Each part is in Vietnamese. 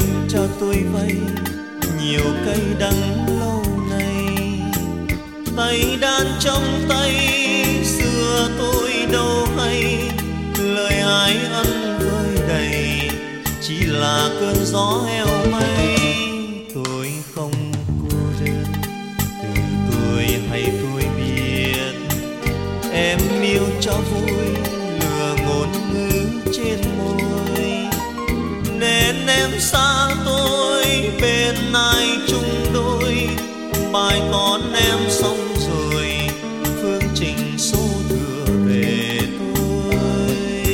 cho tôi vay nhiều cây đắng lâu nay. Tay đàn trong tay xưa tôi đâu hay, lời ai ân vơi đầy chỉ là cơn gió heo may. Tôi không cô đơn, từ tôi hay tôi biết em yêu cho vui lừa ngôn ngữ trên môi, nên em xa tôi bên ai chung đôi. Bài toán em xong rồi, phương trình số thừa về tôi.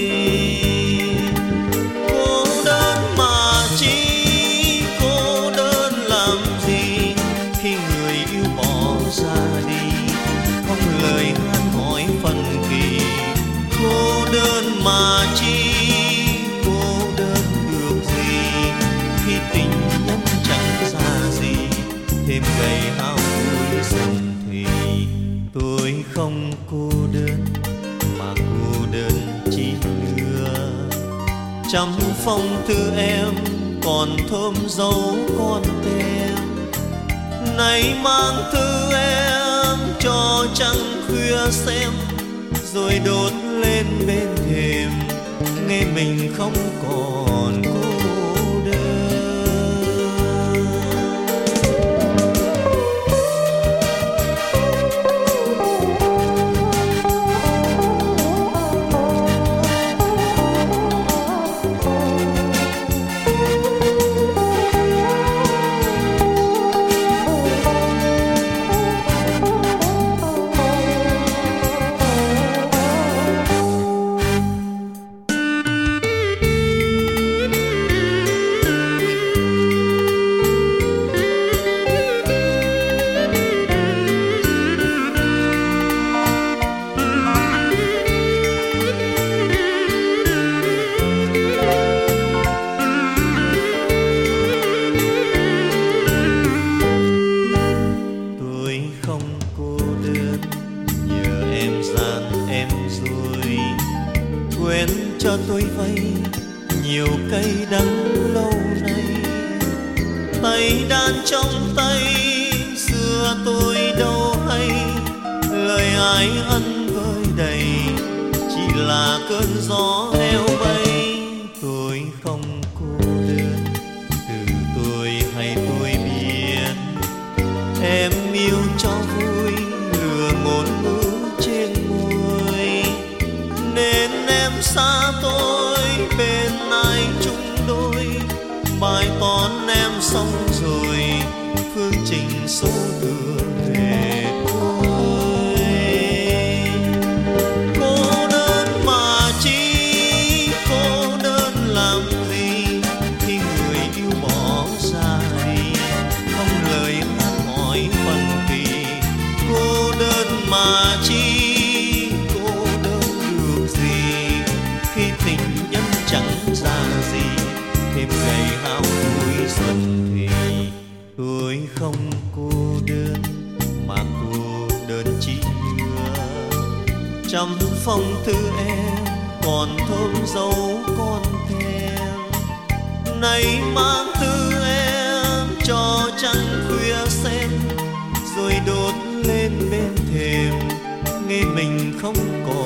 Cô đơn mà chi, cô đơn làm gì khi người yêu bỏ ra đi, không lời hát hỏi phần kỳ. Cô đơn mà chi, cô đơn được gì khi tình nhân chẳng ra gì, thêm gầy hao cuối dần thì. Tôi không cô đơn mà cô đơn chi nữa. Trăm phong thư em còn thơm dấu con tem, này mang thư em cho trăng khuya xem, rồi đốt lên bên thềm nghe mình không còn cô đơn. Quên cho tôi vay nhiều cây đắng lâu nay. Tay đàn trong tay xưa tôi đâu hay, lời ai ân vơi đầy chỉ là cơn gió heo bay. Tôi không cô đơn, từ tôi hay tôi biết em yêu cho vui lừa ngôn ngữ trên môi, nên em xa tôi bên ai chung đôi. Bài toán em xong rồi, phương trình số thừa về tôi. Cô đơn mà chi, cô đơn làm gì khi người yêu bỏ ra đi, không lời hát hỏi phần kỳ. Cô đơn mà chi, cô đơn được gì khi tình nhân chẳng ra gì, thêm ngày hao cuối dần thì. Tôi không cô đơn mà cô đơn chỉ nữa. Trăm phong thư em còn thơm dấu con thèm, này mang thư em cho trăng khuya xem, rồi đốt lên bên thềm nghe mình không còn